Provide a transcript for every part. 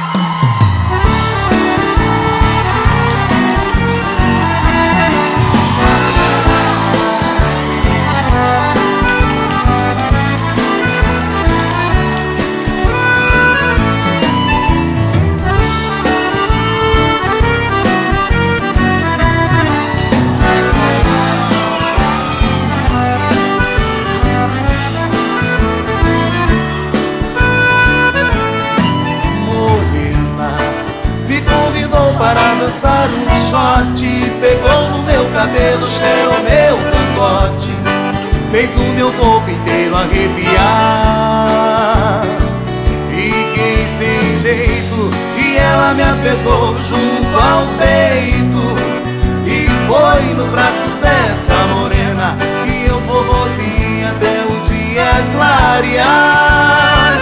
Para dançar um shot, pegou no meu cabelo, cheirou meu cangote, fez o meu corpo inteiro arrepiar. Fiquei sem jeito e ela me apertou junto ao peito, e foi nos braços dessa morena que eu forrozinho até o dia clarear.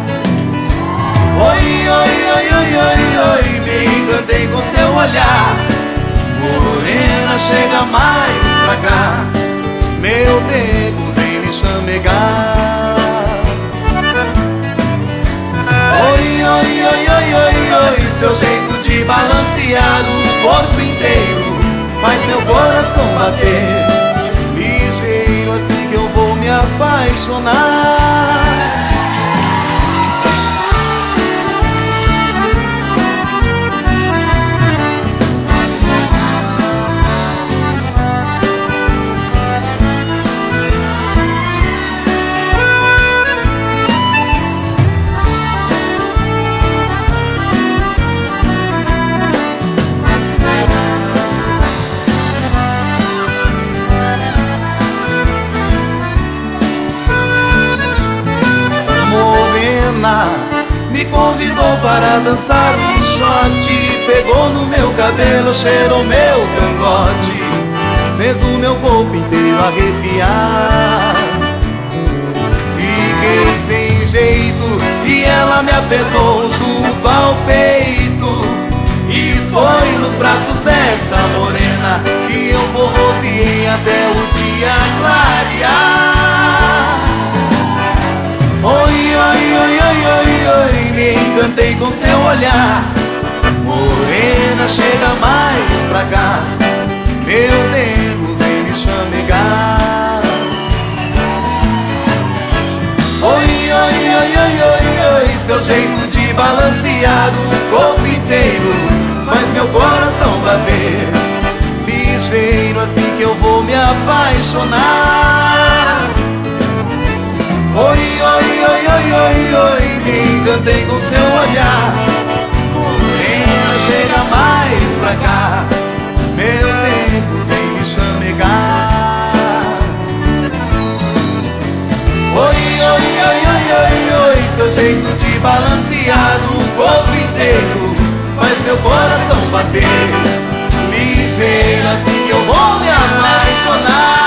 Oi, oi, oi, oi, oi, oi, me encantei com seu olhar. Morena, chega mais pra cá, meu dedo vem me chamegar. Oi, oi, oi, oi, oi, oi, seu jeito de balancear o corpo inteiro faz meu coração bater ligeiro, assim que eu vou me apaixonar. Me convidou para dançar um shot, pegou no meu cabelo, cheirou meu cangote, fez o meu corpo inteiro arrepiar. Fiquei sem jeito e ela me apertou junto ao peito, e foi nos braços dessa morena que eu forroziei até o dia clarear. Oi, oi, oi, oi, oi, oi, me encantei com seu olhar. Morena, chega mais pra cá, meu dedo vem me chamegar. Oi, oi, oi, oi, oi, oi, seu jeito de balancear o corpo inteiro faz meu coração bater ligeiro, assim que eu vou me apaixonar. Oi, oi, oi, oi, oi, oi, me encantei com seu olhar. Morena, chega mais pra cá, meu dedo vem me chamegar. Oi, oi, oi, oi, oi, oi, seu jeito de balancear o corpo inteiro faz meu coração bater ligeiro, assim que eu vou me apaixonar.